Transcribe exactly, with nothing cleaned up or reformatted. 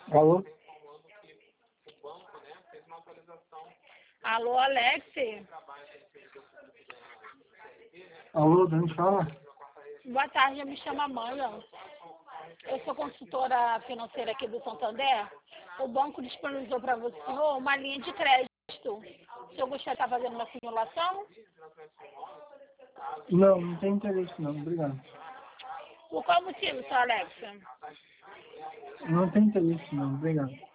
Alô? Alô, Alex? Alô, de onde fala? Boa tarde, eu me chamo Amanda. Eu sou consultora financeira aqui do Santander. O banco disponibilizou para você uma linha de crédito. O senhor gostaria de estar fazendo uma simulação? Não, não tem interesse não, obrigado. Por qual motivo, senhor Alex? Não tem interesse não, obrigado.